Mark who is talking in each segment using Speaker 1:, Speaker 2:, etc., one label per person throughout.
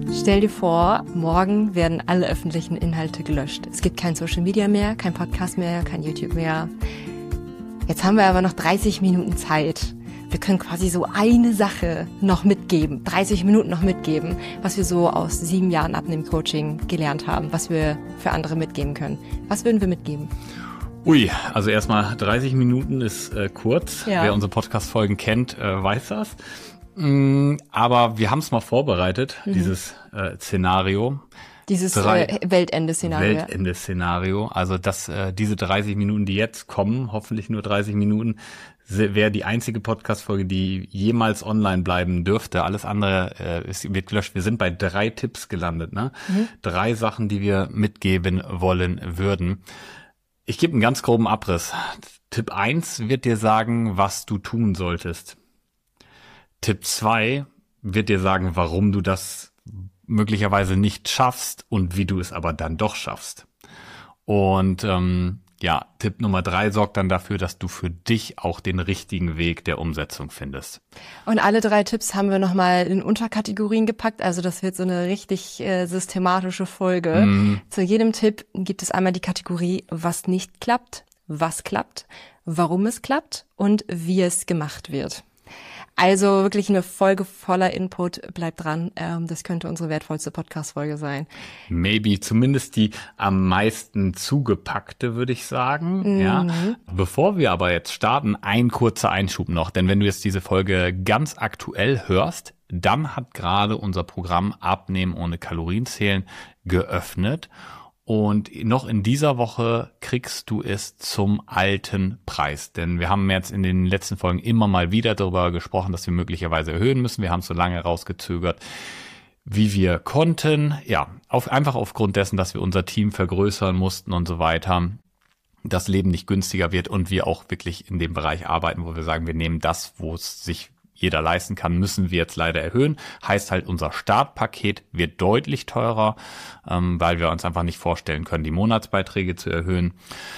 Speaker 1: Stell dir vor, morgen werden alle öffentlichen Inhalte gelöscht. Es gibt kein Social Media mehr, kein Podcast mehr, kein YouTube mehr. Jetzt haben wir aber noch 30 Minuten Zeit. Wir können quasi so eine Sache noch mitgeben, 30 Minuten noch mitgeben, was wir so aus 7 Jahren Abnehmen-Coaching gelernt haben, was wir für andere mitgeben können. Was würden wir mitgeben?
Speaker 2: Ui, also erstmal 30 Minuten ist kurz.
Speaker 1: Ja.
Speaker 2: Wer unsere Podcast-Folgen kennt, weiß das. Aber wir haben es mal vorbereitet, dieses Szenario.
Speaker 1: Dieses Weltende-Szenario.
Speaker 2: Weltende-Szenario. Also diese 30 Minuten, die jetzt kommen, hoffentlich nur 30 Minuten, wäre die einzige Podcast-Folge, die jemals online bleiben dürfte. Alles andere wird gelöscht. Wir sind bei 3 Tipps gelandet, ne? 3 Sachen, die wir mitgeben wollen würden. Ich gebe einen ganz groben Abriss. Tipp 1 wird dir sagen, was du tun solltest. Tipp 2 wird dir sagen, warum du das möglicherweise nicht schaffst und wie du es aber dann doch schaffst. Und Tipp Nummer 3 sorgt dann dafür, dass du für dich auch den richtigen Weg der Umsetzung findest.
Speaker 1: Und alle 3 Tipps haben wir nochmal in Unterkategorien gepackt. Also das wird so eine richtig systematische Folge. Zu jedem Tipp gibt es einmal die Kategorie, was nicht klappt, was klappt, warum es klappt und wie es gemacht wird. Also wirklich eine Folge voller Input. Bleibt dran. Das könnte unsere wertvollste Podcast-Folge sein.
Speaker 2: Maybe zumindest die am meisten zugepackte, würde ich sagen. Ja. Bevor wir aber jetzt starten, ein kurzer Einschub noch. Denn wenn du jetzt diese Folge ganz aktuell hörst, dann hat gerade unser Programm Abnehmen ohne Kalorienzählen geöffnet. Und noch in dieser Woche kriegst du es zum alten Preis. Denn wir haben jetzt in den letzten Folgen immer mal wieder darüber gesprochen, dass wir möglicherweise erhöhen müssen. Wir haben es so lange rausgezögert, wie wir konnten. Ja, einfach aufgrund dessen, dass wir unser Team vergrößern mussten und so weiter. Das Leben nicht günstiger wird und wir auch wirklich in dem Bereich arbeiten, wo wir sagen, wir nehmen das, wo es sich jeder leisten kann, müssen wir jetzt leider erhöhen. Heißt halt, unser Startpaket wird deutlich teurer, weil wir uns einfach nicht vorstellen können, die Monatsbeiträge zu erhöhen.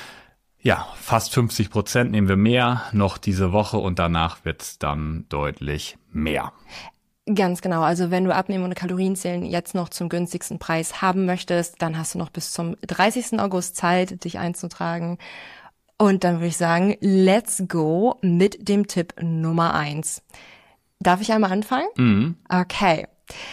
Speaker 2: Ja, fast 50% nehmen wir mehr noch diese Woche und danach wird's dann deutlich mehr.
Speaker 1: Ganz genau. Also wenn du Abnehmen ohne Kalorienzählen jetzt noch zum günstigsten Preis haben möchtest, dann hast du noch bis zum 30. August Zeit, dich einzutragen. Und dann würde ich sagen, let's go mit dem Tipp Nummer 1. Darf ich einmal anfangen? Okay.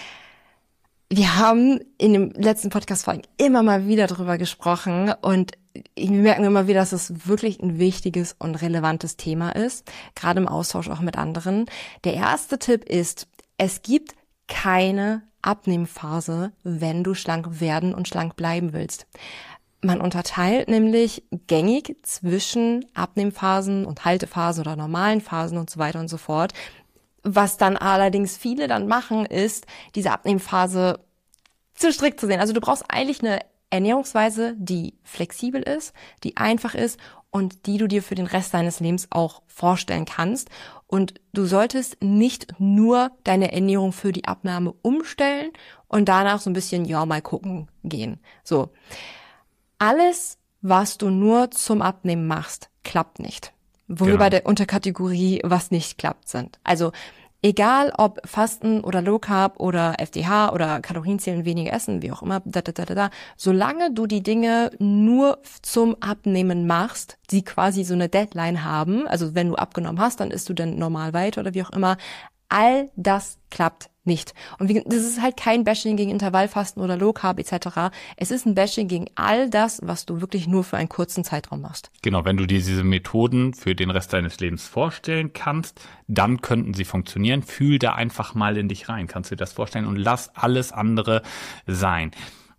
Speaker 1: Wir haben in dem letzten Podcast-Folgen immer mal wieder drüber gesprochen und wir merken immer wieder, dass es wirklich ein wichtiges und relevantes Thema ist, gerade im Austausch auch mit anderen. Der erste Tipp ist, es gibt keine Abnehmphase, wenn du schlank werden und schlank bleiben willst. Man unterteilt nämlich gängig zwischen Abnehmphasen und Haltephasen oder normalen Phasen und so weiter und so fort. Was dann allerdings viele dann machen, ist, diese Abnehmphase zu strikt zu sehen. Also du brauchst eigentlich eine Ernährungsweise, die flexibel ist, die einfach ist und die du dir für den Rest deines Lebens auch vorstellen kannst. Und du solltest nicht nur deine Ernährung für die Abnahme umstellen und danach so ein bisschen, mal gucken gehen. So. Alles, was du nur zum Abnehmen machst, klappt nicht. Wo wir bei der Unterkategorie, was nicht klappt, sind. Also egal ob Fasten oder Low Carb oder FDH oder Kalorienzählen, weniger essen, wie auch immer, solange du die Dinge nur zum Abnehmen machst, die quasi so eine Deadline haben, also wenn du abgenommen hast, dann isst du dann normal weiter oder wie auch immer, all das klappt nicht. Und das ist halt kein Bashing gegen Intervallfasten oder Low Carb etc. Es ist ein Bashing gegen all das, was du wirklich nur für einen kurzen Zeitraum machst.
Speaker 2: Genau, wenn du dir diese Methoden für den Rest deines Lebens vorstellen kannst, dann könnten sie funktionieren. Fühl da einfach mal in dich rein. Kannst du dir das vorstellen und lass alles andere sein.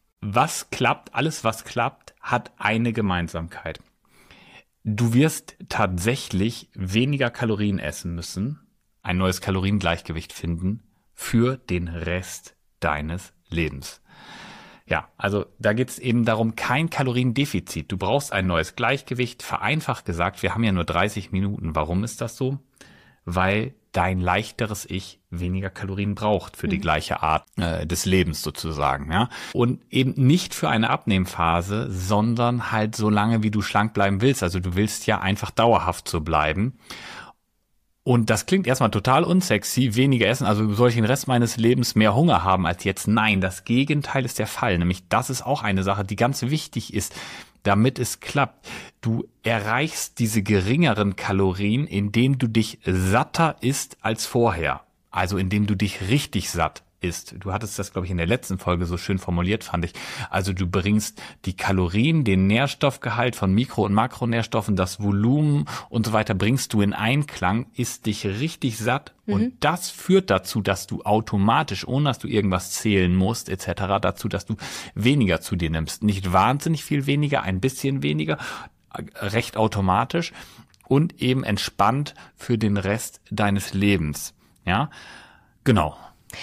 Speaker 2: Alles was klappt, hat eine Gemeinsamkeit. Du wirst tatsächlich weniger Kalorien essen müssen, ein neues Kaloriengleichgewicht finden, für den Rest deines Lebens. Ja, also da geht es eben darum, kein Kaloriendefizit. Du brauchst ein neues Gleichgewicht. Vereinfacht gesagt, wir haben ja nur 30 Minuten. Warum ist das so? Weil dein leichteres Ich weniger Kalorien braucht für die gleiche Art des Lebens sozusagen. Ja? Und eben nicht für eine Abnehmphase, sondern halt so lange, wie du schlank bleiben willst. Also du willst ja einfach dauerhaft so bleiben. Und das klingt erstmal total unsexy, weniger essen, also soll ich den Rest meines Lebens mehr Hunger haben als jetzt? Nein, das Gegenteil ist der Fall. Nämlich das ist auch eine Sache, die ganz wichtig ist, damit es klappt. Du erreichst diese geringeren Kalorien, indem du dich satter isst als vorher. Also indem du dich richtig satt isst. Du hattest das, glaube ich, in der letzten Folge so schön formuliert, fand ich. Also du bringst die Kalorien, den Nährstoffgehalt von Mikro- und Makronährstoffen, das Volumen und so weiter, bringst du in Einklang, isst dich richtig satt. Und das führt dazu, dass du automatisch, ohne dass du irgendwas zählen musst, etc., dazu, dass du weniger zu dir nimmst. Nicht wahnsinnig viel weniger, ein bisschen weniger, recht automatisch und eben entspannt für den Rest deines Lebens. Ja, genau.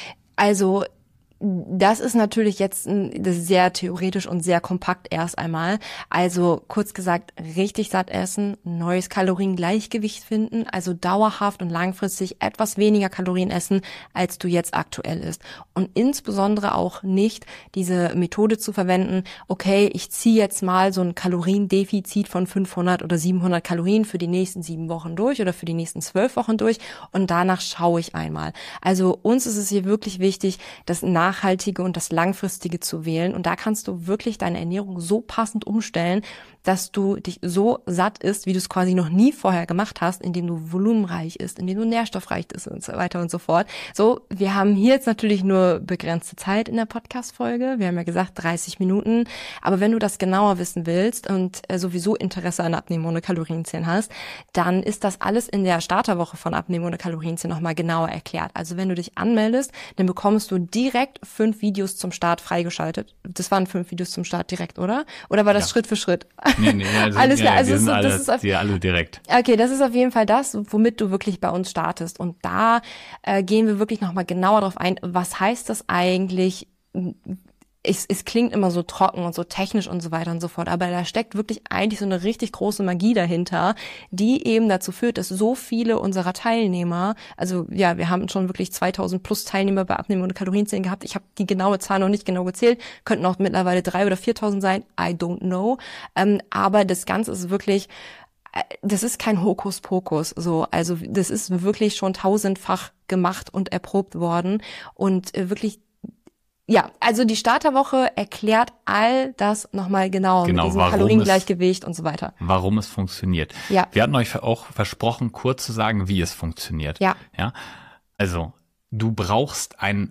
Speaker 1: Also das ist natürlich jetzt das ist sehr theoretisch und sehr kompakt erst einmal. Also kurz gesagt, richtig satt essen, neues Kaloriengleichgewicht finden, also dauerhaft und langfristig etwas weniger Kalorien essen, als du jetzt aktuell isst. Und insbesondere auch nicht diese Methode zu verwenden, okay, ich ziehe jetzt mal so ein Kaloriendefizit von 500 oder 700 Kalorien für die nächsten 7 Wochen durch oder für die nächsten 12 Wochen durch und danach schaue ich einmal. Also uns ist es hier wirklich wichtig, das Nachhaltige und das Langfristige zu wählen. Und da kannst du wirklich deine Ernährung so passend umstellen, dass du dich so satt isst, wie du es quasi noch nie vorher gemacht hast, indem du volumenreich isst, indem du nährstoffreich isst und so weiter und so fort. So, wir haben hier jetzt natürlich nur begrenzte Zeit in der Podcast-Folge. Wir haben ja gesagt 30 Minuten. Aber wenn du das genauer wissen willst und sowieso Interesse an Abnehmen ohne Kalorienzählen hast, dann ist das alles in der Starterwoche von Abnehmen ohne Kalorienzählen nochmal genauer erklärt. Also wenn du dich anmeldest, dann bekommst du direkt 5 Videos zum Start freigeschaltet. Das waren 5 Videos zum Start direkt, oder? Oder war das Schritt für Schritt?
Speaker 2: Nee, also,
Speaker 1: alles klar. Also
Speaker 2: das ist alle direkt.
Speaker 1: Okay, das ist auf jeden Fall das, womit du wirklich bei uns startest. Und da gehen wir wirklich nochmal genauer drauf ein. Was heißt das eigentlich? Es klingt immer so trocken und so technisch und so weiter und so fort, aber da steckt wirklich eigentlich so eine richtig große Magie dahinter, die eben dazu führt, dass so viele unserer Teilnehmer, also ja, wir haben schon wirklich 2000 plus Teilnehmer bei Abnehmen ohne Kalorienzählen gehabt. Ich habe die genaue Zahl noch nicht genau gezählt, könnten auch mittlerweile 3.000 oder 4.000 sein, I don't know. Aber das Ganze ist wirklich, das ist kein Hokuspokus, so, also das ist wirklich schon 1000-fach gemacht und erprobt worden und wirklich. Ja, also die Starterwoche erklärt all das nochmal genau mit diesem Kaloriengleichgewicht und so weiter.
Speaker 2: Warum es funktioniert.
Speaker 1: Ja.
Speaker 2: Wir hatten euch auch versprochen, kurz zu sagen, wie es funktioniert.
Speaker 1: Ja.
Speaker 2: Also, du brauchst ein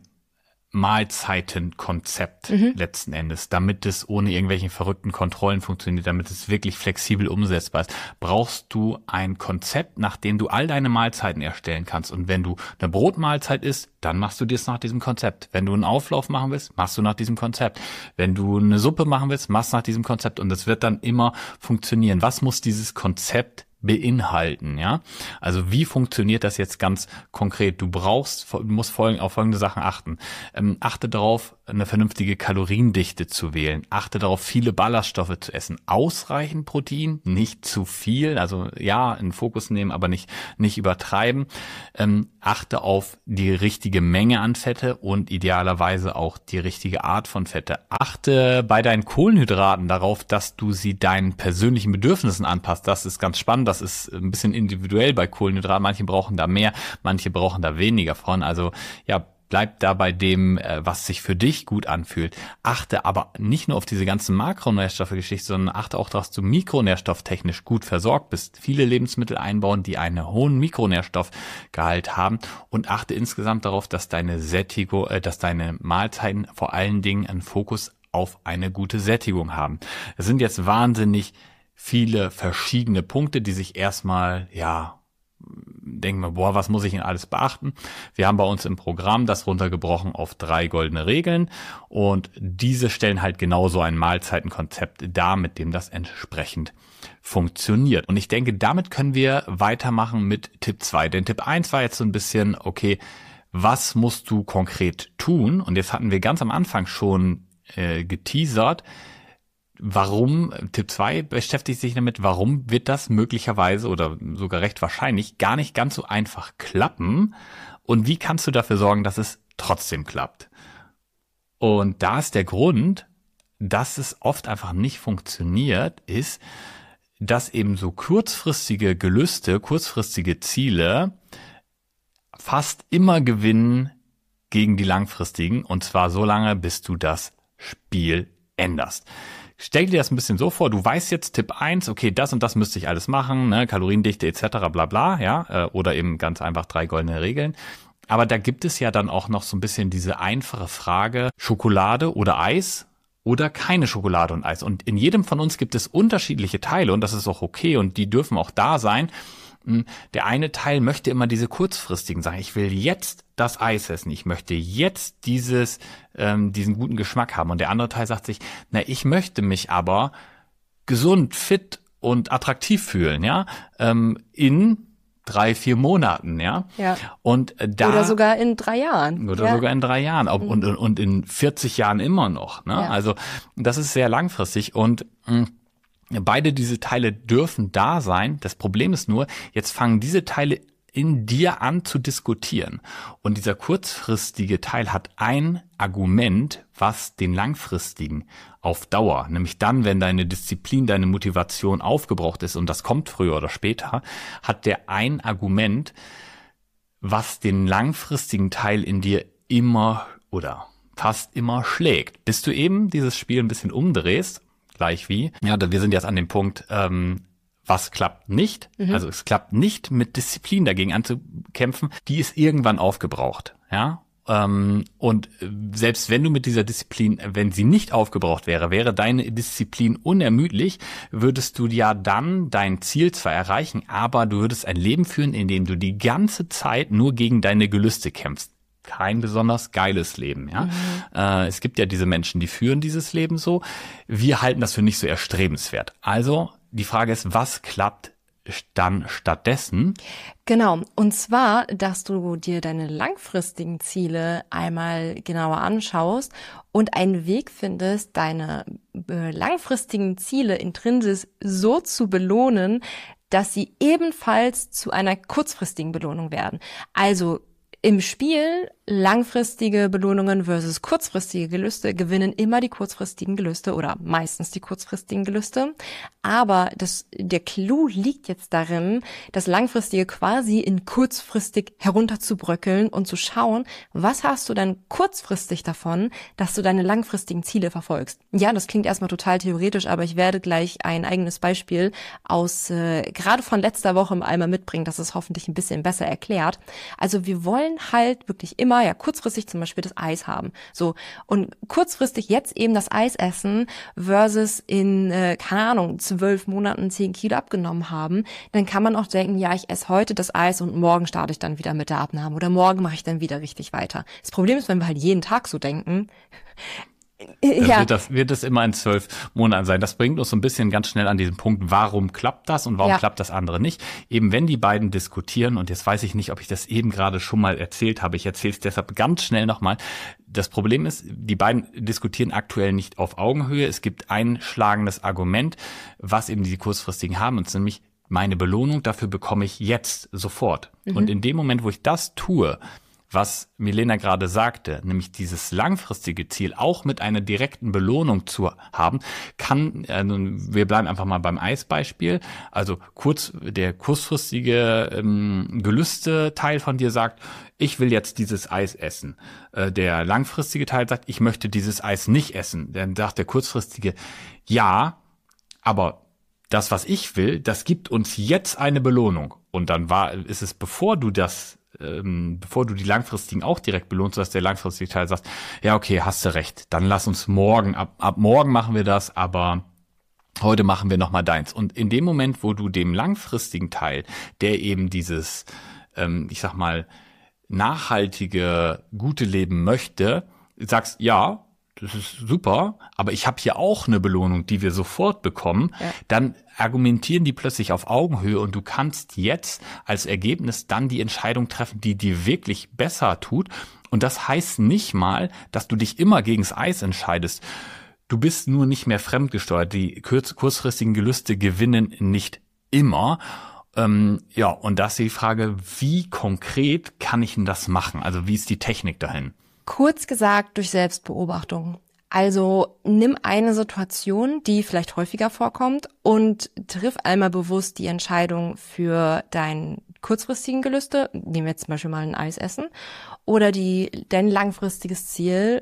Speaker 2: Mahlzeitenkonzept letzten Endes, damit es ohne irgendwelchen verrückten Kontrollen funktioniert, damit es wirklich flexibel umsetzbar ist, brauchst du ein Konzept, nach dem du all deine Mahlzeiten erstellen kannst. Und wenn du eine Brotmahlzeit isst, dann machst du das nach diesem Konzept. Wenn du einen Auflauf machen willst, machst du nach diesem Konzept. Wenn du eine Suppe machen willst, machst du nach diesem Konzept. Und das wird dann immer funktionieren. Was muss dieses Konzept beinhalten, ja? Also wie funktioniert das jetzt ganz konkret? Du musst auf folgende Sachen achten. Achte darauf, eine vernünftige Kaloriendichte zu wählen. Achte darauf, viele Ballaststoffe zu essen. Ausreichend Protein, nicht zu viel. Also ja, in den Fokus nehmen, aber nicht übertreiben. Achte auf die richtige Menge an Fette und idealerweise auch die richtige Art von Fette. Achte bei deinen Kohlenhydraten darauf, dass du sie deinen persönlichen Bedürfnissen anpasst. Das ist ganz spannend. Das ist ein bisschen individuell bei Kohlenhydraten. Manche brauchen da mehr, manche brauchen da weniger von. Also ja, bleib da bei dem, was sich für dich gut anfühlt. Achte aber nicht nur auf diese ganzen Makronährstoffe-Geschichte, sondern achte auch, dass du mikronährstofftechnisch gut versorgt bist. Viele Lebensmittel einbauen, die einen hohen Mikronährstoffgehalt haben, und achte insgesamt darauf, dass deine Mahlzeiten vor allen Dingen einen Fokus auf eine gute Sättigung haben. Es sind jetzt wahnsinnig viele verschiedene Punkte, die sich erstmal, denken wir, was muss ich denn alles beachten? Wir haben bei uns im Programm das runtergebrochen auf 3 goldene Regeln, und diese stellen halt genauso ein Mahlzeitenkonzept dar, mit dem das entsprechend funktioniert. Und ich denke, damit können wir weitermachen mit Tipp 2. Denn Tipp 1 war jetzt so ein bisschen, okay, was musst du konkret tun? Und jetzt hatten wir ganz am Anfang schon geteasert, warum, Tipp 2 beschäftigt sich damit, warum wird das möglicherweise oder sogar recht wahrscheinlich gar nicht ganz so einfach klappen, und wie kannst du dafür sorgen, dass es trotzdem klappt? Und da ist der Grund, dass es oft einfach nicht funktioniert, ist, dass eben so kurzfristige Gelüste, kurzfristige Ziele fast immer gewinnen gegen die langfristigen, und zwar so lange, bis du das Spiel änderst. Stell dir das ein bisschen so vor, du weißt jetzt Tipp 1, okay, das und das müsste ich alles machen, ne, Kaloriendichte etc. bla bla, ja, oder eben ganz einfach 3 goldene Regeln. Aber da gibt es ja dann auch noch so ein bisschen diese einfache Frage, Schokolade oder Eis oder keine Schokolade und Eis. Und in jedem von uns gibt es unterschiedliche Teile und das ist auch okay und die dürfen auch da sein. Der eine Teil möchte immer diese kurzfristigen Sachen. Ich will jetzt das Eis essen. Ich möchte jetzt diesen guten Geschmack haben. Und der andere Teil sagt sich, na, ich möchte mich aber gesund, fit und attraktiv fühlen, ja, in 3-4 Monaten, ja.
Speaker 1: Ja.
Speaker 2: Und da.
Speaker 1: Oder sogar in 3 Jahren.
Speaker 2: Oder sogar in 3 Jahren. Und in 40 Jahren immer noch, ne?
Speaker 1: Ja.
Speaker 2: Also, das ist sehr langfristig und, beide diese Teile dürfen da sein. Das Problem ist nur, jetzt fangen diese Teile in dir an zu diskutieren. Und dieser kurzfristige Teil hat ein Argument, was den langfristigen auf Dauer, nämlich dann, wenn deine Disziplin, deine Motivation aufgebraucht ist, und das kommt früher oder später, hat der ein Argument, was den langfristigen Teil in dir immer oder fast immer schlägt. Bis du eben dieses Spiel ein bisschen umdrehst, gleich wie. Ja, wir sind jetzt an dem Punkt, was klappt nicht. Also es klappt nicht, mit Disziplin dagegen anzukämpfen. Die ist irgendwann aufgebraucht. Ja. Und selbst wenn du mit dieser Disziplin, wenn sie nicht aufgebraucht wäre, wäre deine Disziplin unermüdlich, würdest du ja dann dein Ziel zwar erreichen, aber du würdest ein Leben führen, in dem du die ganze Zeit nur gegen deine Gelüste kämpfst. Kein besonders geiles Leben, ja. Es gibt ja diese Menschen, die führen dieses Leben so. Wir halten das für nicht so erstrebenswert. Also die Frage ist, was klappt dann stattdessen?
Speaker 1: Genau. Und zwar, dass du dir deine langfristigen Ziele einmal genauer anschaust und einen Weg findest, deine langfristigen Ziele intrinsisch so zu belohnen, dass sie ebenfalls zu einer kurzfristigen Belohnung werden. Also im Spiel langfristige Belohnungen versus kurzfristige Gelüste gewinnen immer die kurzfristigen Gelüste oder meistens die kurzfristigen Gelüste. Aber der Clou liegt jetzt darin, das Langfristige quasi in kurzfristig herunterzubröckeln und zu schauen, was hast du denn kurzfristig davon, dass du deine langfristigen Ziele verfolgst. Ja, das klingt erstmal total theoretisch, aber ich werde gleich ein eigenes Beispiel aus gerade von letzter Woche einmal mitbringen, das es hoffentlich ein bisschen besser erklärt. Also wir wollen halt wirklich immer kurzfristig zum Beispiel das Eis haben. So. Und kurzfristig jetzt eben das Eis essen versus in, keine Ahnung, 12 Monaten 10 Kilo abgenommen haben, dann kann man auch denken, ja, ich esse heute das Eis und morgen starte ich dann wieder mit der Abnahme oder morgen mache ich dann wieder richtig weiter. Das Problem ist, wenn wir halt jeden Tag so denken,
Speaker 2: wird das immer in 12 Monaten sein. Das bringt uns so ein bisschen ganz schnell an diesen Punkt, warum klappt das und warum klappt das andere nicht. Eben wenn die beiden diskutieren, und jetzt weiß ich nicht, ob ich das eben gerade schon mal erzählt habe, ich erzähle es deshalb ganz schnell nochmal. Das Problem ist, die beiden diskutieren aktuell nicht auf Augenhöhe. Es gibt ein schlagendes Argument, was eben die kurzfristigen haben, und es ist nämlich meine Belohnung, dafür bekomme ich jetzt sofort. Und in dem Moment, wo ich das tue, was Milena gerade sagte, nämlich dieses langfristige Ziel auch mit einer direkten Belohnung zu haben, wir bleiben einfach mal beim Eisbeispiel, also der kurzfristige Gelüste-Teil von dir sagt, ich will jetzt dieses Eis essen. Der langfristige Teil sagt, ich möchte dieses Eis nicht essen. Dann sagt der kurzfristige, ja, aber das, was ich will, das gibt uns jetzt eine Belohnung. Und dann ist es, bevor du die langfristigen auch direkt belohnst, dass der langfristige Teil sagt, ja, okay, hast du recht, dann lass uns morgen, ab morgen machen wir das, aber heute machen wir nochmal deins. Und in dem Moment, wo du dem langfristigen Teil, der eben dieses, ich sag mal, nachhaltige, gute Leben möchte, sagst, ja, das ist super, aber ich habe hier auch eine Belohnung, die wir sofort bekommen, dann argumentieren die plötzlich auf Augenhöhe und du kannst jetzt als Ergebnis dann die Entscheidung treffen, die dir wirklich besser tut. Und das heißt nicht mal, dass du dich immer gegens Eis entscheidest. Du bist nur nicht mehr fremdgesteuert. Die kurzfristigen Gelüste gewinnen nicht immer. Und das ist die Frage, wie konkret kann ich denn das machen? Also wie ist die Technik dahin?
Speaker 1: Kurz gesagt, durch Selbstbeobachtung. Also nimm eine Situation, die vielleicht häufiger vorkommt und triff einmal bewusst die Entscheidung für deinen kurzfristigen Gelüste, nehmen wir jetzt zum Beispiel mal ein Eis essen, oder dein langfristiges Ziel,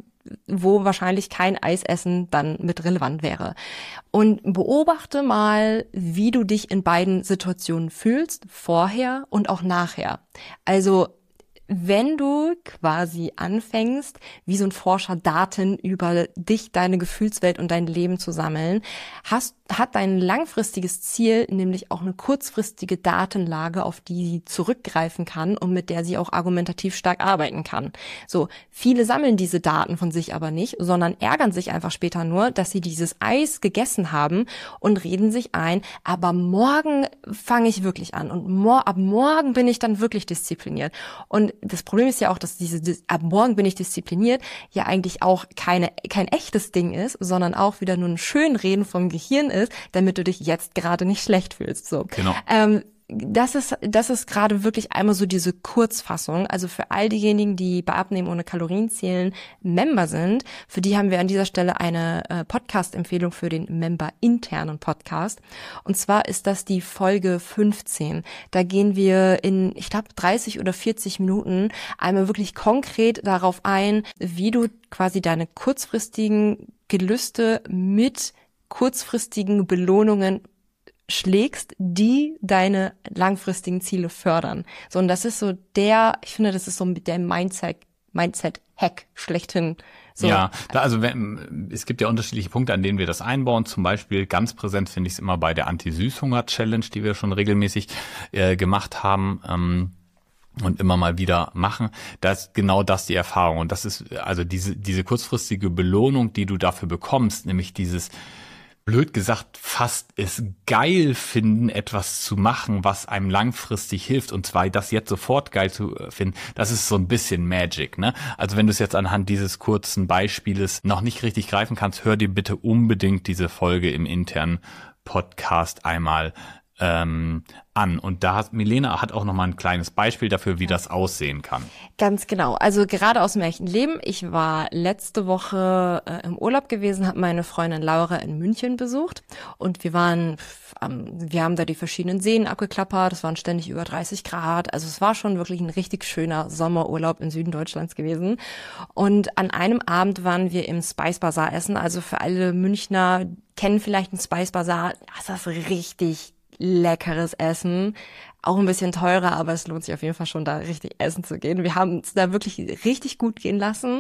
Speaker 1: wo wahrscheinlich kein Eisessen dann mit relevant wäre. Und beobachte mal, wie du dich in beiden Situationen fühlst, vorher und auch nachher. Also wenn du quasi anfängst, wie so ein Forscher Daten über dich, deine Gefühlswelt und dein Leben zu sammeln, hat dein langfristiges Ziel nämlich auch eine kurzfristige Datenlage, auf die sie zurückgreifen kann und mit der sie auch argumentativ stark arbeiten kann. So, viele sammeln diese Daten von sich aber nicht, sondern ärgern sich einfach später nur, dass sie dieses Eis gegessen haben und reden sich ein, aber morgen fange ich wirklich an und ab morgen bin ich dann wirklich diszipliniert. Und das Problem ist ja auch, dass ab morgen bin ich diszipliniert ja eigentlich auch kein echtes Ding ist, sondern auch wieder nur ein Schönreden vom Gehirn ist, damit du dich jetzt gerade nicht schlecht fühlst. So.
Speaker 2: Genau.
Speaker 1: Das ist gerade wirklich einmal so diese Kurzfassung. Also für all diejenigen, die bei Abnehmen ohne Kalorien zählen Member sind, für die haben wir an dieser Stelle eine Podcast-Empfehlung für den Member-internen Podcast. Und zwar ist das die Folge 15. Da gehen wir in, ich glaube, 30 oder 40 Minuten einmal wirklich konkret darauf ein, wie du quasi deine kurzfristigen Gelüste mit kurzfristigen Belohnungen schlägst, die deine langfristigen Ziele fördern. So, und das ist so ich finde, das ist so der Mindset-Hack schlechthin. So.
Speaker 2: Ja, es gibt ja unterschiedliche Punkte, an denen wir das einbauen. Zum Beispiel ganz präsent finde ich es immer bei der Anti-Süßhunger-Challenge, die wir schon regelmäßig gemacht haben. Und immer mal wieder machen, da ist genau das die Erfahrung. Und das ist also diese kurzfristige Belohnung, die du dafür bekommst, nämlich dieses, blöd gesagt, fast es geil finden, etwas zu machen, was einem langfristig hilft, und zwar das jetzt sofort geil zu finden, das ist so ein bisschen Magic, ne? Also wenn du es jetzt anhand dieses kurzen Beispieles noch nicht richtig greifen kannst, hör dir bitte unbedingt diese Folge im internen Podcast einmal an. Und Milena hat auch noch mal ein kleines Beispiel dafür, wie das aussehen kann.
Speaker 1: Ganz genau. Also gerade aus dem echten Leben. Ich war letzte Woche im Urlaub gewesen, habe meine Freundin Laura in München besucht und wir haben da die verschiedenen Seen abgeklappert. Es waren ständig über 30 Grad. Also es war schon wirklich ein richtig schöner Sommerurlaub im Süden Deutschlands gewesen. Und an einem Abend waren wir im Spice Bazaar essen. Also für alle Münchner kennen vielleicht einen Spice Bazaar. Das ist richtig leckeres Essen, auch ein bisschen teurer, aber es lohnt sich auf jeden Fall schon, da richtig essen zu gehen. Wir haben es da wirklich richtig gut gehen lassen.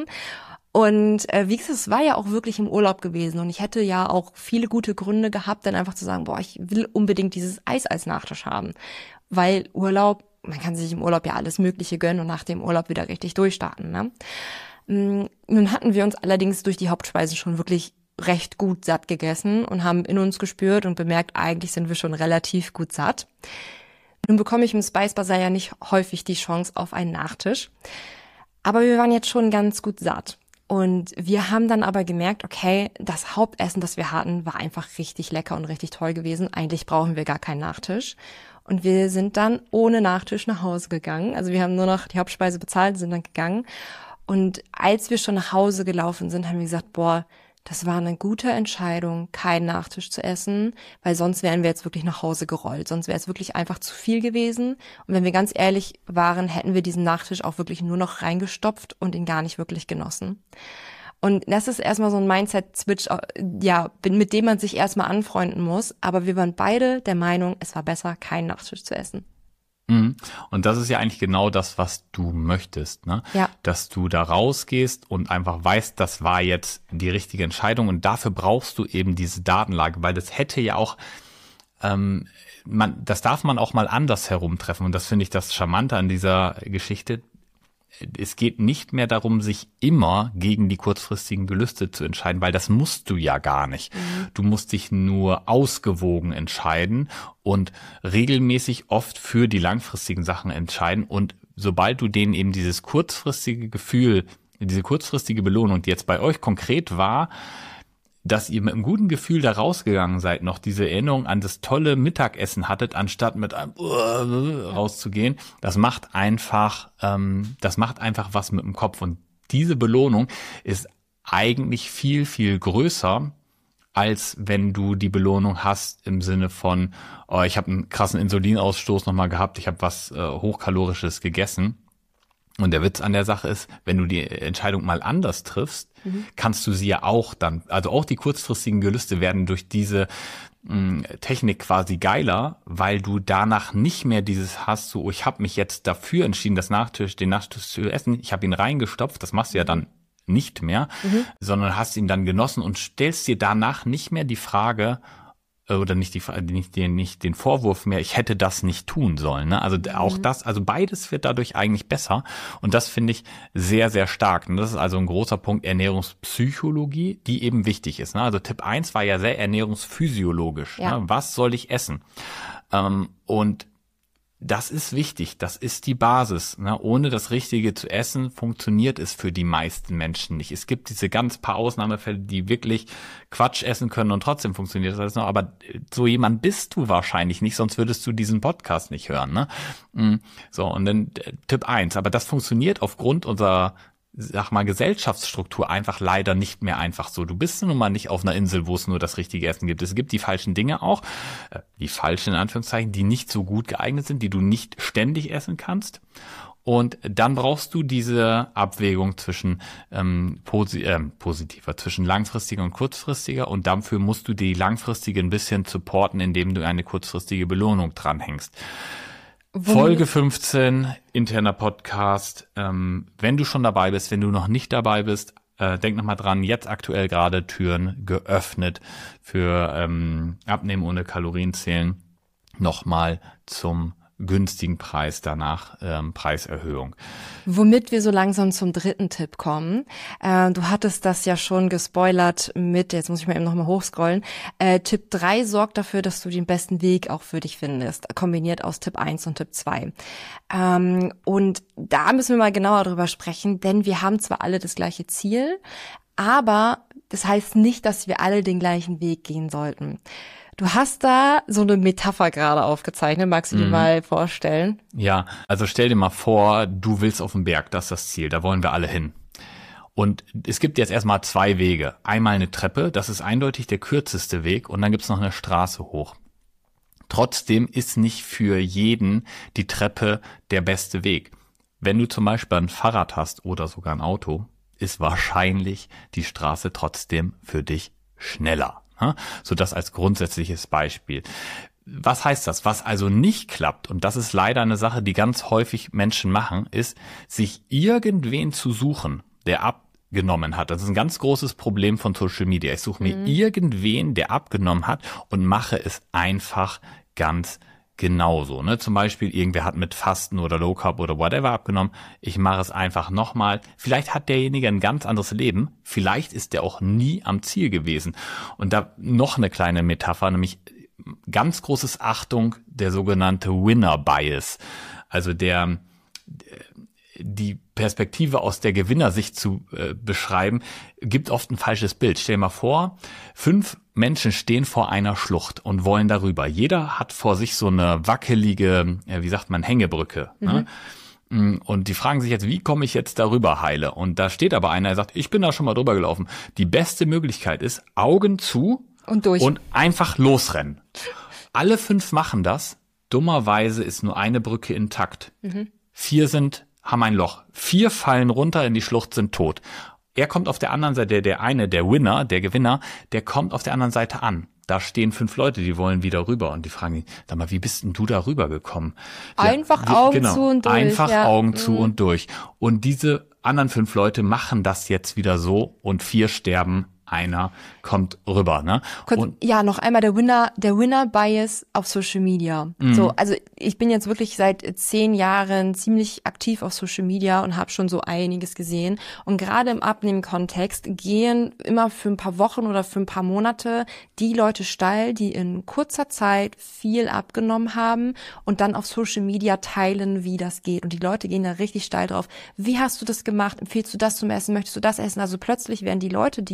Speaker 1: Und wie gesagt, es war ja auch wirklich im Urlaub gewesen und ich hätte ja auch viele gute Gründe gehabt, dann einfach zu sagen, ich will unbedingt dieses Eis als Nachtisch haben. Weil Urlaub, man kann sich im Urlaub ja alles Mögliche gönnen und nach dem Urlaub wieder richtig durchstarten, ne? Nun hatten wir uns allerdings durch die Hauptspeise schon wirklich recht gut satt gegessen und haben in uns gespürt und bemerkt, eigentlich sind wir schon relativ gut satt. Nun bekomme ich im Spice Bazaar ja nicht häufig die Chance auf einen Nachtisch. Aber wir waren jetzt schon ganz gut satt. Und wir haben dann aber gemerkt, okay, das Hauptessen, das wir hatten, war einfach richtig lecker und richtig toll gewesen. Eigentlich brauchen wir gar keinen Nachtisch. Und wir sind dann ohne Nachtisch nach Hause gegangen. Also wir haben nur noch die Hauptspeise bezahlt, sind dann gegangen. Und als wir schon nach Hause gelaufen sind, haben wir gesagt, das war eine gute Entscheidung, keinen Nachtisch zu essen, weil sonst wären wir jetzt wirklich nach Hause gerollt. Sonst wäre es wirklich einfach zu viel gewesen. Und wenn wir ganz ehrlich waren, hätten wir diesen Nachtisch auch wirklich nur noch reingestopft und ihn gar nicht wirklich genossen. Und das ist erstmal so ein Mindset-Switch, ja, mit dem man sich erstmal anfreunden muss. Aber wir waren beide der Meinung, es war besser, keinen Nachtisch zu essen.
Speaker 2: Und das ist ja eigentlich genau das, was du möchtest, ne?
Speaker 1: Ja.
Speaker 2: Dass du da rausgehst und einfach weißt, das war jetzt die richtige Entscheidung, und dafür brauchst du eben diese Datenlage, weil das hätte ja auch, das darf man auch mal anders herumtreffen, und das finde ich das Charmante an dieser Geschichte. Es geht nicht mehr darum, sich immer gegen die kurzfristigen Gelüste zu entscheiden, weil das musst du ja gar nicht. Du musst dich nur ausgewogen entscheiden und regelmäßig oft für die langfristigen Sachen entscheiden. Und sobald du denen eben dieses kurzfristige Gefühl, diese kurzfristige Belohnung, die jetzt bei euch konkret war, dass ihr mit einem guten Gefühl da rausgegangen seid, noch diese Erinnerung an das tolle Mittagessen hattet, anstatt mit einem rauszugehen, das macht einfach was mit dem Kopf. Und diese Belohnung ist eigentlich viel, viel größer, als wenn du die Belohnung hast im Sinne von, oh, ich habe einen krassen Insulinausstoß nochmal gehabt, ich habe was Hochkalorisches gegessen. Und der Witz an der Sache ist, wenn du die Entscheidung mal anders triffst, kannst du sie ja auch dann, also auch die kurzfristigen Gelüste werden durch diese Technik quasi geiler, weil du danach nicht mehr dieses hast, so, ich habe mich jetzt dafür entschieden, den Nachtisch zu essen, ich habe ihn reingestopft, das machst du ja dann nicht mehr, sondern hast ihn dann genossen und stellst dir danach nicht mehr die Frage, oder nicht den Vorwurf mehr, ich hätte das nicht tun sollen. Ne? Also auch das, also beides wird dadurch eigentlich besser. Und das finde ich sehr, sehr stark. Und das ist also ein großer Punkt Ernährungspsychologie, die eben wichtig ist. Ne? Also Tipp 1 war ja sehr ernährungsphysiologisch. Ja. Ne? Was soll ich essen? Und das ist wichtig, das ist die Basis. Ne? Ohne das Richtige zu essen, funktioniert es für die meisten Menschen nicht. Es gibt diese ganz paar Ausnahmefälle, die wirklich Quatsch essen können und trotzdem funktioniert das alles noch. Aber so jemand bist du wahrscheinlich nicht, sonst würdest du diesen Podcast nicht hören. Ne? So, und dann Tipp 1. Aber das funktioniert aufgrund unserer, sag mal, Gesellschaftsstruktur einfach leider nicht mehr einfach so. Du bist nun mal nicht auf einer Insel, wo es nur das richtige Essen gibt. Es gibt die falschen Dinge auch, die falschen in Anführungszeichen, die nicht so gut geeignet sind, die du nicht ständig essen kannst. Und dann brauchst du diese Abwägung zwischen positiver, zwischen langfristiger und kurzfristiger. Und dafür musst du die langfristige ein bisschen supporten, indem du eine kurzfristige Belohnung dranhängst. Folge 15, interner Podcast. Wenn du schon dabei bist, wenn du noch nicht dabei bist, denk nochmal dran, jetzt aktuell gerade Türen geöffnet für Abnehmen ohne Kalorien zählen. Nochmal zum günstigen Preis, danach Preiserhöhung.
Speaker 1: Womit wir so langsam zum dritten Tipp kommen. Du hattest das ja schon gespoilert mit, jetzt muss ich mal eben nochmal hochscrollen, Tipp 3 sorgt dafür, dass du den besten Weg auch für dich findest, kombiniert aus Tipp 1 und Tipp 2. Und da müssen wir mal genauer drüber sprechen, denn wir haben zwar alle das gleiche Ziel, aber das heißt nicht, dass wir alle den gleichen Weg gehen sollten. Du hast da so eine Metapher gerade aufgezeichnet. Magst du dir mal vorstellen?
Speaker 2: Ja, also stell dir mal vor, du willst auf den Berg, das ist das Ziel, da wollen wir alle hin. Und es gibt jetzt erstmal 2 Wege. Einmal eine Treppe, das ist eindeutig der kürzeste Weg, und dann gibt's noch eine Straße hoch. Trotzdem ist nicht für jeden die Treppe der beste Weg. Wenn du zum Beispiel ein Fahrrad hast oder sogar ein Auto, ist wahrscheinlich die Straße trotzdem für dich schneller. So das als grundsätzliches Beispiel. Was heißt das? Was also nicht klappt, und das ist leider eine Sache, die ganz häufig Menschen machen, ist, sich irgendwen zu suchen, der abgenommen hat. Das ist ein ganz großes Problem von Social Media. Ich suche mir irgendwen, der abgenommen hat, und mache es einfach ganz genauso. Ne? Zum Beispiel, irgendwer hat mit Fasten oder Low Carb oder whatever abgenommen. Ich mache es einfach nochmal. Vielleicht hat derjenige ein ganz anderes Leben. Vielleicht ist der auch nie am Ziel gewesen. Und da noch eine kleine Metapher, nämlich ganz großes Achtung, der sogenannte Winner Bias. Also die Perspektive aus der Gewinnersicht zu beschreiben, gibt oft ein falsches Bild. Stell dir mal vor, 5 Menschen stehen vor einer Schlucht und wollen darüber. Jeder hat vor sich so eine wackelige, Hängebrücke. Ne? Und die fragen sich jetzt, wie komme ich jetzt darüber heile? Und da steht aber einer, der sagt, ich bin da schon mal drüber gelaufen. Die beste Möglichkeit ist, Augen zu
Speaker 1: und durch
Speaker 2: und einfach losrennen. Alle 5 machen das. Dummerweise ist nur eine Brücke intakt. 4 haben ein Loch. 4 fallen runter in die Schlucht, sind tot. Er kommt auf der anderen Seite, der Gewinner, der kommt auf der anderen Seite an. Da stehen 5 Leute, die wollen wieder rüber, und die fragen ihn, sag mal, wie bist denn du da rüber gekommen?
Speaker 1: Einfach Augen zu und durch.
Speaker 2: Einfach Augen zu und durch. Und diese anderen 5 Leute machen das jetzt wieder so, und 4 sterben. Einer kommt rüber, ne?
Speaker 1: Noch einmal der Winner Bias auf Social Media. So, also ich bin jetzt wirklich seit 10 Jahren ziemlich aktiv auf Social Media und habe schon so einiges gesehen. Und gerade im Abnehmen-Kontext gehen immer für ein paar Wochen oder für ein paar Monate die Leute steil, die in kurzer Zeit viel abgenommen haben und dann auf Social Media teilen, wie das geht. Und die Leute gehen da richtig steil drauf. Wie hast du das gemacht? Empfiehlst du das zum Essen? Möchtest du das essen? Also plötzlich werden die Leute, die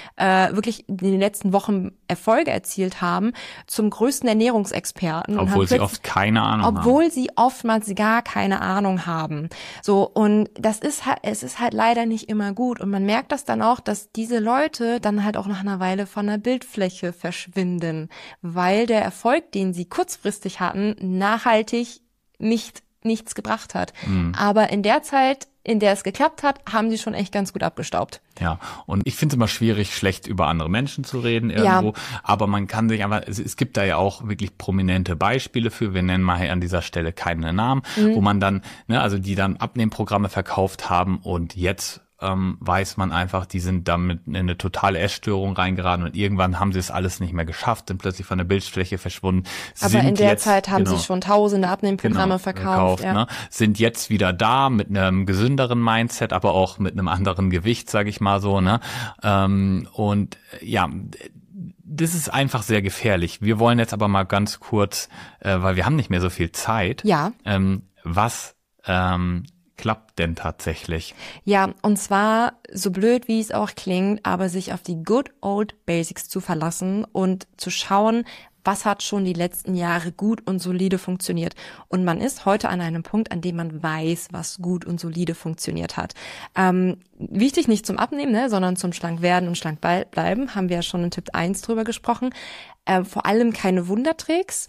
Speaker 1: wirklich in den letzten Wochen Erfolge erzielt haben, zum größten Ernährungsexperten.
Speaker 2: Obwohl sie oft keine Ahnung haben.
Speaker 1: Obwohl sie oftmals gar keine Ahnung haben. So, und es ist halt leider nicht immer gut. Und man merkt das dann auch, dass diese Leute dann halt auch nach einer Weile von der Bildfläche verschwinden, weil der Erfolg, den sie kurzfristig hatten, nachhaltig nichts gebracht hat. Aber in der Zeit, in der es geklappt hat, haben sie schon echt ganz gut abgestaubt.
Speaker 2: Ja, und ich finde es immer schwierig, schlecht über andere Menschen zu reden irgendwo, aber man kann sich einfach, es gibt da ja auch wirklich prominente Beispiele für, wir nennen mal an dieser Stelle keine Namen, wo man dann, also die dann Abnehmprogramme verkauft haben und jetzt weiß man einfach, die sind damit in eine totale Essstörung reingeraten und irgendwann haben sie es alles nicht mehr geschafft, sind plötzlich von der Bildfläche verschwunden.
Speaker 1: Aber in der Zeit haben sie schon tausende Abnehmprogramme verkauft. Ja.
Speaker 2: Sind jetzt wieder da mit einem gesünderen Mindset, aber auch mit einem anderen Gewicht, sage ich mal so. Und ja, das ist einfach sehr gefährlich. Wir wollen jetzt aber mal ganz kurz, weil wir haben nicht mehr so viel Zeit, was klappt denn tatsächlich?
Speaker 1: Ja, und zwar, so blöd wie es auch klingt, aber sich auf die good old basics zu verlassen und zu schauen, was hat schon die letzten Jahre gut und solide funktioniert. Und man ist heute an einem Punkt, an dem man weiß, was gut und solide funktioniert hat. Wichtig nicht zum Abnehmen, sondern zum Schlankwerden und schlank bleiben, haben wir ja schon in Tipp 1 drüber gesprochen. Vor allem keine Wundertricks,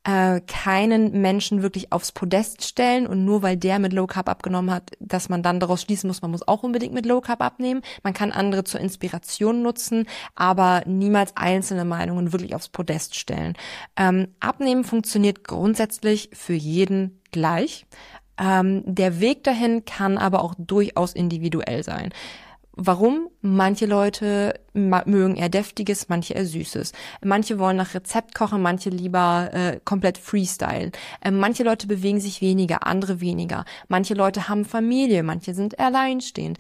Speaker 1: keinen Menschen wirklich aufs Podest stellen und nur weil der mit Low Carb abgenommen hat, dass man dann daraus schließen muss, man muss auch unbedingt mit Low Carb abnehmen. Man kann andere zur Inspiration nutzen, aber niemals einzelne Meinungen wirklich aufs Podest stellen. Abnehmen funktioniert grundsätzlich für jeden gleich. Der Weg dahin kann aber auch durchaus individuell sein. Warum? Manche Leute mögen eher Deftiges, manche eher Süßes. Manche wollen nach Rezept kochen, manche lieber komplett Freestyle. Manche Leute bewegen sich weniger, andere weniger. Manche Leute haben Familie, manche sind alleinstehend.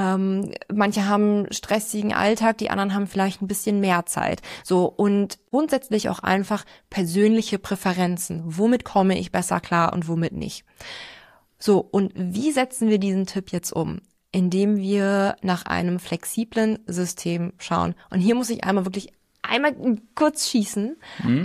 Speaker 1: Manche haben stressigen Alltag, die anderen haben vielleicht ein bisschen mehr Zeit. So, und grundsätzlich auch einfach persönliche Präferenzen. Womit komme ich besser klar und womit nicht? So, und wie setzen wir diesen Tipp jetzt um? Indem wir nach einem flexiblen System schauen. Und hier muss ich einmal kurz schießen.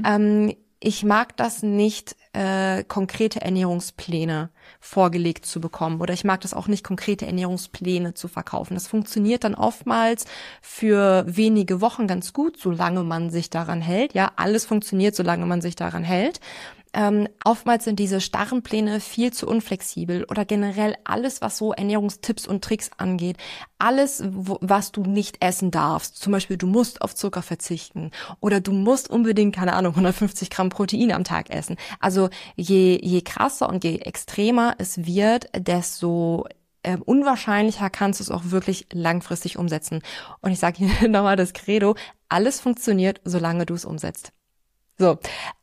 Speaker 1: Ich mag das nicht, konkrete Ernährungspläne vorgelegt zu bekommen. Oder ich mag das auch nicht, konkrete Ernährungspläne zu verkaufen. Das funktioniert dann oftmals für wenige Wochen ganz gut, solange man sich daran hält. Ja, alles funktioniert, solange man sich daran hält. Oftmals sind diese starren Pläne viel zu unflexibel oder generell alles, was so Ernährungstipps und Tricks angeht, alles, was du nicht essen darfst. Zum Beispiel, du musst auf Zucker verzichten oder du musst unbedingt, 150 Gramm Protein am Tag essen. Also je krasser und je extremer es wird, desto unwahrscheinlicher kannst du es auch wirklich langfristig umsetzen. Und ich sage hier nochmal das Credo, alles funktioniert, solange du es umsetzt. So,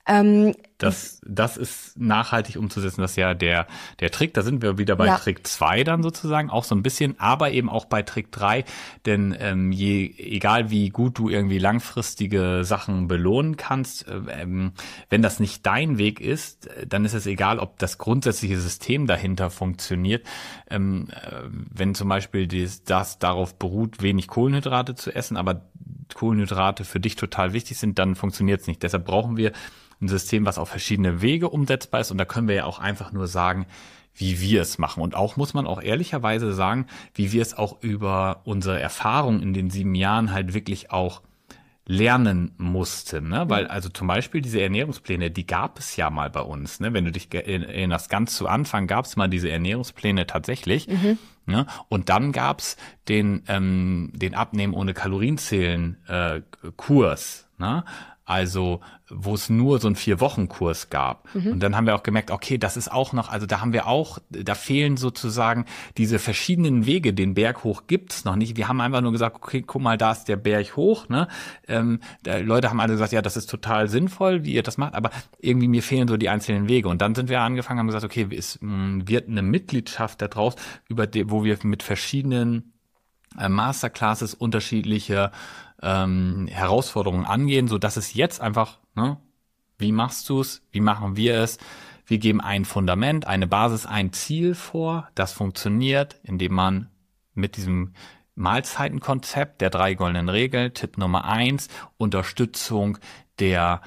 Speaker 2: Das ist nachhaltig umzusetzen, das ist ja der Trick. Da sind wir wieder bei Trick 2 dann sozusagen, auch so ein bisschen, aber eben auch bei Trick 3, denn egal wie gut du irgendwie langfristige Sachen belohnen kannst, wenn das nicht dein Weg ist, dann ist es egal, ob das grundsätzliche System dahinter funktioniert. Wenn zum Beispiel das darauf beruht, wenig Kohlenhydrate zu essen, aber Kohlenhydrate für dich total wichtig sind, dann funktioniert es nicht. Deshalb brauchen wir ein System, was auf verschiedene Wege umsetzbar ist. Und da können wir ja auch einfach nur sagen, wie wir es machen. Und auch muss man auch ehrlicherweise sagen, wie wir es auch über unsere Erfahrung in den 7 Jahren halt wirklich auch lernen mussten, ne? Weil also zum Beispiel diese Ernährungspläne, die gab es ja mal bei uns, ne? Wenn du dich erinnerst, ganz zu Anfang gab es mal diese Ernährungspläne tatsächlich, ne? Und dann gab's den Abnehmen ohne Kalorienzählen Kurs, ne? Also wo es nur so einen 4-Wochen-Kurs gab. Und dann haben wir auch gemerkt, okay, das ist auch noch, also da fehlen sozusagen diese verschiedenen Wege, den Berg hoch gibt's noch nicht. Wir haben einfach nur gesagt, okay, guck mal, da ist der Berg hoch, ne? Leute haben alle gesagt, ja, das ist total sinnvoll, wie ihr das macht, aber irgendwie mir fehlen so die einzelnen Wege. Und dann sind wir angefangen, haben gesagt, okay, es wird eine Mitgliedschaft da draus, wo wir mit verschiedenen Masterclasses unterschiedliche Herausforderungen angehen, so dass es jetzt einfach, ne, wie machst du es, wie machen wir es? Wir geben ein Fundament, eine Basis, ein Ziel vor, das funktioniert, indem man mit diesem Mahlzeitenkonzept der 3 goldenen Regeln. Tipp Nummer 1, Unterstützung der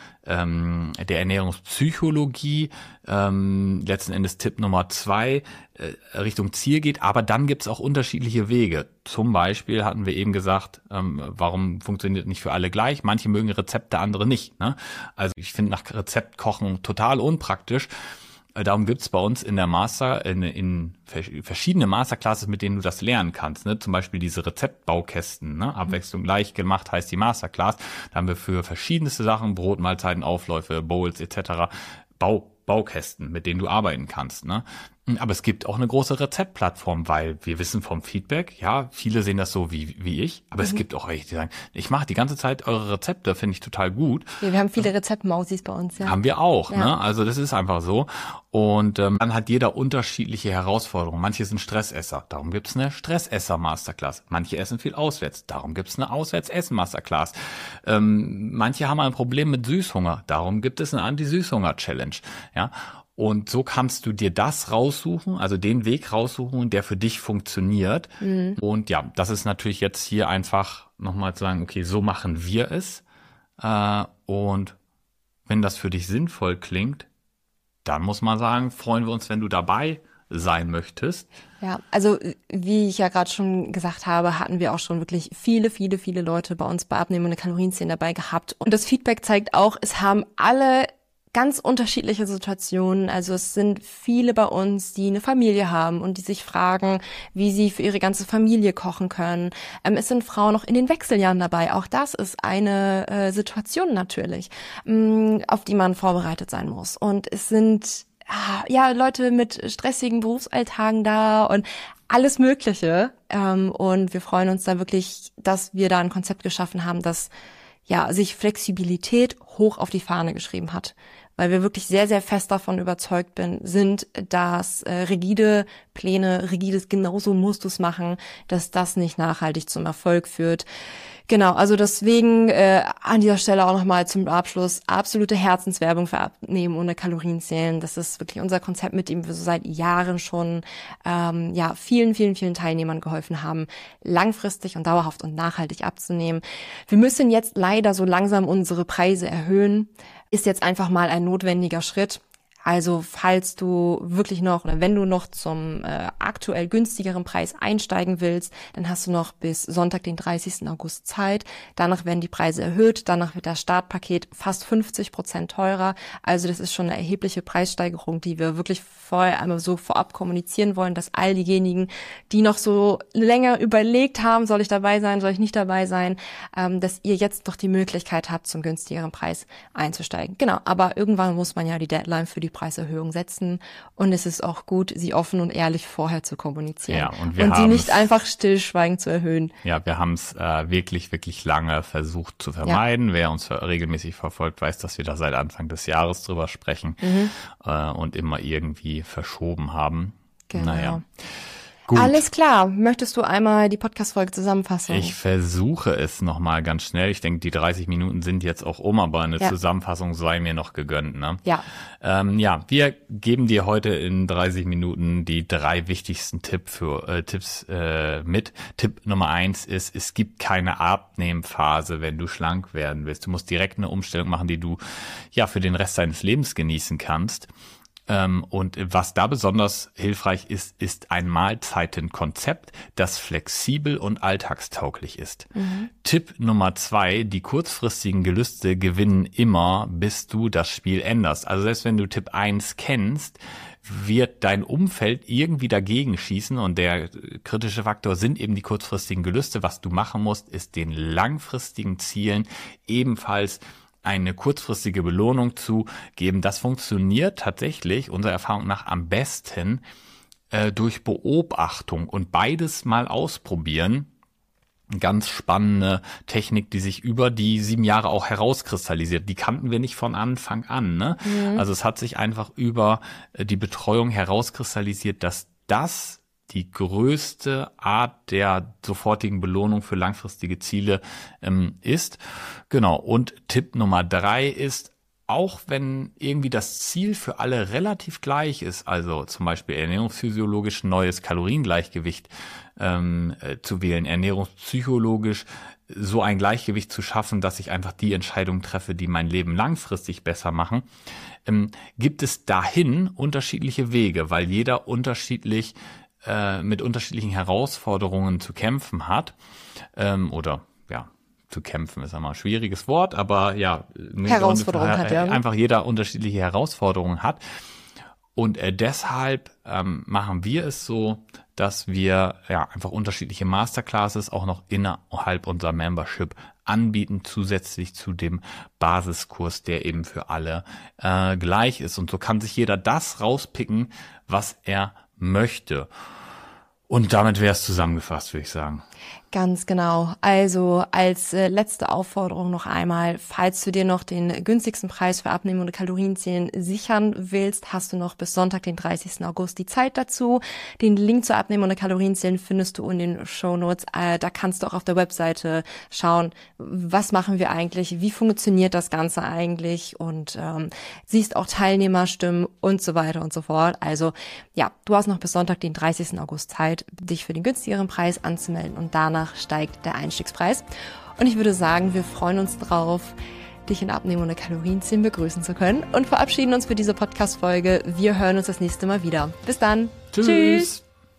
Speaker 2: Ernährungspsychologie, letzten Endes Tipp Nummer 2, Richtung Ziel geht, aber dann gibt's auch unterschiedliche Wege. Zum Beispiel hatten wir eben gesagt, warum funktioniert nicht für alle gleich? Manche mögen Rezepte, andere nicht. Ne? Also ich finde nach Rezept kochen total unpraktisch. Darum gibt's bei uns in der in verschiedene Masterclasses, mit denen du das lernen kannst. Ne? Zum Beispiel diese Rezeptbaukästen. Ne? Abwechslung leicht gemacht heißt die Masterclass. Da haben wir für verschiedenste Sachen, Brot, Mahlzeiten, Aufläufe, Bowls etc. Baukästen, mit denen du arbeiten kannst. Ne? Aber es gibt auch eine große Rezeptplattform, weil wir wissen vom Feedback, ja, viele sehen das so wie ich, aber es gibt auch welche, die sagen, ich mache die ganze Zeit eure Rezepte, finde ich total gut.
Speaker 1: Ja, wir haben viele Rezeptmausis bei uns, ja.
Speaker 2: Haben wir auch, ne? Also das ist einfach so. Und dann hat jeder unterschiedliche Herausforderungen. Manche sind Stressesser, darum gibt's eine Stressesser-Masterclass. Manche essen viel auswärts, darum gibt's eine Auswärtsessen-Masterclass. Manche haben ein Problem mit Süßhunger, darum gibt es eine Anti-Süßhunger-Challenge, ja. Und so kannst du dir das raussuchen, also den Weg raussuchen, der für dich funktioniert. Mhm. Und ja, das ist natürlich jetzt hier einfach nochmal zu sagen, okay, so machen wir es. Und wenn das für dich sinnvoll klingt, dann muss man sagen, freuen wir uns, wenn du dabei sein möchtest.
Speaker 1: Ja, also wie ich ja gerade schon gesagt habe, hatten wir auch schon wirklich viele Leute bei uns bei Abnehmen ohne Kalorienzählen dabei gehabt. Und das Feedback zeigt auch, es haben alle ganz unterschiedliche Situationen. Also es sind viele bei uns, die eine Familie haben und die sich fragen, wie sie für ihre ganze Familie kochen können. Es sind Frauen noch in den Wechseljahren dabei. Auch das ist eine Situation natürlich, auf die man vorbereitet sein muss. Und es sind Leute mit stressigen Berufsalltagen da und alles Mögliche. Und wir freuen uns da wirklich, dass wir da ein Konzept geschaffen haben, das sich Flexibilität hoch auf die Fahne geschrieben hat. Weil wir wirklich sehr, sehr fest davon überzeugt sind, dass rigide Pläne, rigides genauso musst du es machen, dass das nicht nachhaltig zum Erfolg führt. Genau, also deswegen an dieser Stelle auch nochmal zum Abschluss absolute Herzenswerbung für Abnehmen ohne Kalorienzählen. Das ist wirklich unser Konzept, mit dem wir so seit Jahren schon vielen Teilnehmern geholfen haben, langfristig und dauerhaft und nachhaltig abzunehmen. Wir müssen jetzt leider so langsam unsere Preise erhöhen. Ist jetzt einfach mal ein notwendiger Schritt. Also falls du wirklich noch oder wenn du noch zum aktuell günstigeren Preis einsteigen willst, dann hast du noch bis Sonntag, den 30. August Zeit. Danach werden die Preise erhöht. Danach wird das Startpaket fast 50% teurer. Also das ist schon eine erhebliche Preissteigerung, die wir wirklich vorher einmal so vorab kommunizieren wollen, dass all diejenigen, die noch so länger überlegt haben, soll ich dabei sein, soll ich nicht dabei sein, dass ihr jetzt doch die Möglichkeit habt, zum günstigeren Preis einzusteigen. Genau, aber irgendwann muss man ja die Deadline für die Preiserhöhung setzen und es ist auch gut, sie offen und ehrlich vorher zu kommunizieren,
Speaker 2: ja, und
Speaker 1: sie nicht einfach stillschweigend zu erhöhen.
Speaker 2: Ja, wir haben es wirklich lange versucht zu vermeiden. Ja. Wer uns regelmäßig verfolgt, weiß, dass wir da seit Anfang des Jahres drüber sprechen und immer irgendwie verschoben haben.
Speaker 1: Genau.
Speaker 2: Naja. Gut.
Speaker 1: Alles klar. Möchtest du einmal die Podcast-Folge zusammenfassen?
Speaker 2: Ich versuche es nochmal ganz schnell. Ich denke, die 30 Minuten sind jetzt auch aber eine Zusammenfassung sei mir noch gegönnt. Ne?
Speaker 1: Ja.
Speaker 2: Wir geben dir heute in 30 Minuten die 3 wichtigsten Tipps mit. Tipp Nummer 1 ist, es gibt keine Abnehmphase, wenn du schlank werden willst. Du musst direkt eine Umstellung machen, die du für den Rest deines Lebens genießen kannst. Und was da besonders hilfreich ist, ist ein Mahlzeitenkonzept, das flexibel und alltagstauglich ist. Tipp Nummer 2, die kurzfristigen Gelüste gewinnen immer, bis du das Spiel änderst. Also selbst wenn du Tipp 1 kennst, wird dein Umfeld irgendwie dagegen schießen und der kritische Faktor sind eben die kurzfristigen Gelüste. Was du machen musst, ist den langfristigen Zielen ebenfalls eine kurzfristige Belohnung zu geben. Das funktioniert tatsächlich, unserer Erfahrung nach, am besten durch Beobachtung und beides mal ausprobieren. Ganz spannende Technik, die sich über die 7 Jahre auch herauskristallisiert. Die kannten wir nicht von Anfang an. Ne? Also es hat sich einfach über die Betreuung herauskristallisiert, dass das die größte Art der sofortigen Belohnung für langfristige Ziele ist. Genau. Und Tipp Nummer 3 ist, auch wenn irgendwie das Ziel für alle relativ gleich ist, also zum Beispiel ernährungsphysiologisch neues Kaloriengleichgewicht zu wählen, ernährungspsychologisch so ein Gleichgewicht zu schaffen, dass ich einfach die Entscheidung treffe, die mein Leben langfristig besser machen, gibt es dahin unterschiedliche Wege, weil jeder unterschiedlich mit unterschiedlichen Herausforderungen zu kämpfen hat zu kämpfen ist einmal ein schwieriges Wort, aber
Speaker 1: Herausforderungen hat, ja.
Speaker 2: Einfach jeder unterschiedliche Herausforderungen hat. Und deshalb machen wir es so, dass wir einfach unterschiedliche Masterclasses auch noch innerhalb unserer Membership anbieten, zusätzlich zu dem Basiskurs, der eben für alle gleich ist. Und so kann sich jeder das rauspicken, was er möchte. Und damit wäre es zusammengefasst, würde ich sagen.
Speaker 1: Ganz genau. Also als letzte Aufforderung noch einmal, falls du dir noch den günstigsten Preis für Abnehmen und Kalorienzählen sichern willst, hast du noch bis Sonntag, den 30. August die Zeit dazu. Den Link zu Abnehmen und Kalorienzählen findest du in den Shownotes. Da kannst du auch auf der Webseite schauen, was machen wir eigentlich, wie funktioniert das Ganze eigentlich und siehst auch Teilnehmerstimmen und so weiter und so fort. Also ja, du hast noch bis Sonntag, den 30. August Zeit, dich für den günstigeren Preis anzumelden und danach steigt der Einstiegspreis. Und ich würde sagen, wir freuen uns drauf, dich in Abnehmen und Kalorienzählen begrüßen zu können und verabschieden uns für diese Podcast-Folge. Wir hören uns das nächste Mal wieder. Bis dann.
Speaker 2: Tschüss.